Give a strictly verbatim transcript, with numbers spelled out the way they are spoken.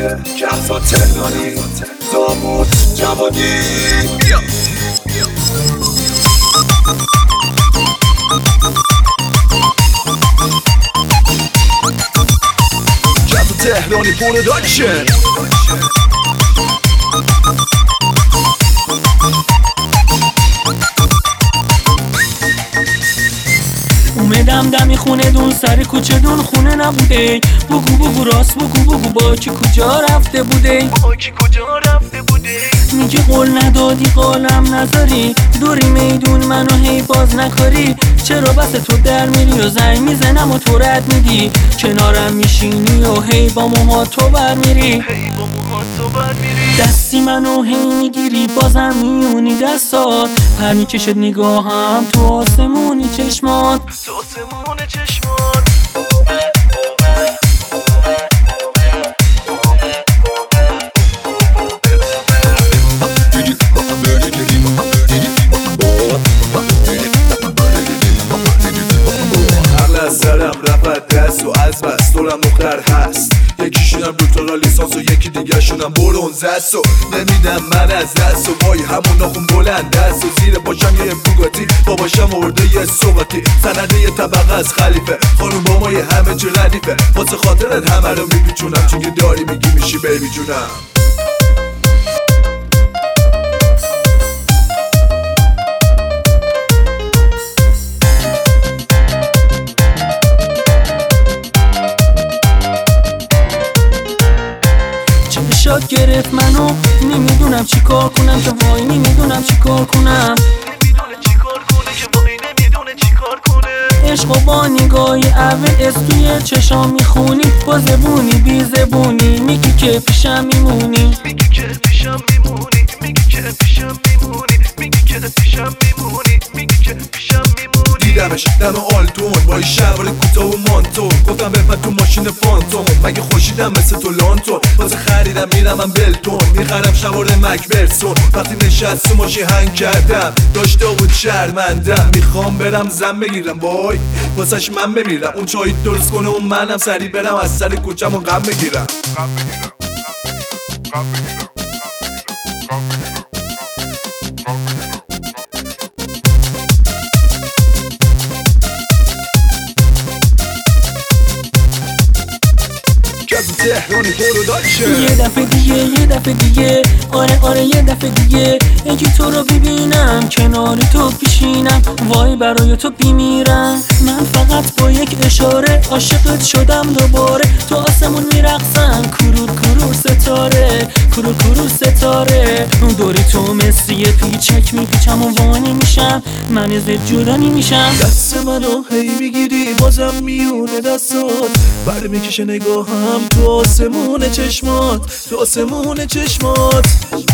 کهسا تهرانی دامود جوانی بیا کهسا تهرانی پروداکشن اومدم دمی خونه دون سر کوچه دون خونه نبوده بگو بگو راست بگو بگو با کی کجا رفته بوده با کی کجا رفته بوده میگی قول ندادی قولم نذاری دوری میدون منو هی باز نکاری چرا بس تو در میری و زنگ میزنم و تو رد میدی کنارم میشینی و هی با موها تو بر میری هی با موها تو بر میری دستی منو هی میگیری بازم میونی دستات پر میکشد نگاهم تو آسمونی چشمات تو آسمون چشمات از سرم رفت دست و از بس دورم مختر هست یکیشونم دکترا لیسانس و یکی دیگه شونم برونز است و نمیدم من از دست و وای همون ناخون بلند دست و زیر باشم یه بوگاتی با باشم ارده یه صوباتی سنده یه طبقه از خلیفه خانوم با ما یه همه چه ردیفه واسه خاطرت همه رو میپیچونم چون یه داری میگی میشی بیبی جونم شاد گرفت منو نمیدونم چی کار کنم که وای نمیدونم چی کار کنم نمیدونه چی کار کنه که وای نمیدونه چی کار کنه عشقو با نگاهی اول از توی چشام میخونی با زبونی بی زبونی میگی که پیشم میمونی میگی که پیشم میمونی میگی که پیشم میمونی میگی که پیشم میمونی میگی که پیشم میمونی دیدمش دم آلتون با این شلوار کوتاه و مانتون گفتم بپر تو ماشین فانتوم مگه خوشیدم مثل تو لانتون واسه خریدم میرم من بلتون میخرم شوار مکبرسون وقتی نشست تو ماشین هنگ کردم داشته بود شرمندم میخوام برم زن بگیرم وای واسهش من بمیرم اون چایی درست کنه و منم سری برم از سر کوچم و غم بگیرم غم بگیرم غم بگیرم تهرانی پروداکشن یه دفعه دیگه یه دفعه دیگه آره آره یه دفعه دیگه یکی تو رو ببینم کناری تو پیشینم وای برای تو بیمیرم من فقط با یک اشاره عاشقت شدم دوباره تو آسمون میرقصم کرور کرور ستاره کرور کرور ستاره دوری تو مثل یه پیچک میپیچم و وانی میشم من ازت جدا نمیشم دست منو هی میگیری بازم میونه دستات بر میکشه نگاهم تو آسمون چشمات تو آسمون چشمات